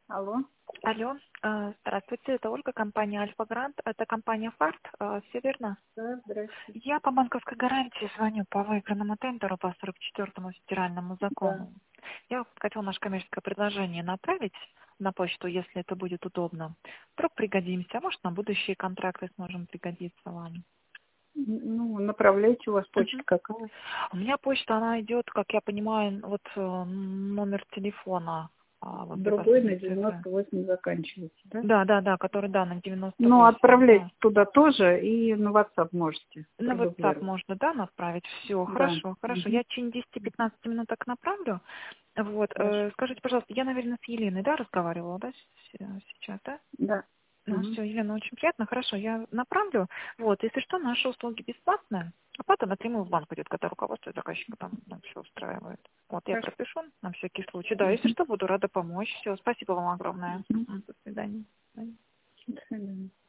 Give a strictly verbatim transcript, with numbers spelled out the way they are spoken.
Алло. Алло, э, здравствуйте, это Ольга, компания Альфа Грант, это компания Фарт, э, все верно? Да, здравствуйте. Я по банковской гарантии звоню по выигранному тендеру по сорок четвёртому федеральному Да. закону. Я хотела наше коммерческое предложение направить на почту, если это будет удобно. Вдруг пригодимся, а может на будущие контракты сможем пригодиться вам. Н- Ну, направляйте, у вас почта Мгм. какая? У меня почта, она идет, как я понимаю, вот э, номер телефона а, возле Другой на последней цифры. девяносто восемь заканчивается, да? Да, да, да, который, да, на девяносто Ну, восемь, отправляйте да. туда тоже и на WhatsApp можете На WhatsApp продублировать. можно, да, направить? Все, Да. хорошо, хорошо. Мгм. Я в течение десяти-пятнадцати минуток направлю. Вот, Хорошо. э, скажите, пожалуйста, я, наверное, с Еленой, да, разговаривала, да, с- с- сейчас, да? Да. Ну, Мгм. все, Елена, очень приятно, хорошо, я направлю. Вот, если что, наши услуги бесплатные. Оплата напрямую в банк идет, когда руководство заказчика там, все устраивает. Вот, я Хорошо. пропишу на всякий случай. Да, если Мгм. что, буду рада помочь. Все, спасибо вам огромное. Мгм. М, До свидания. До свидания. До свидания.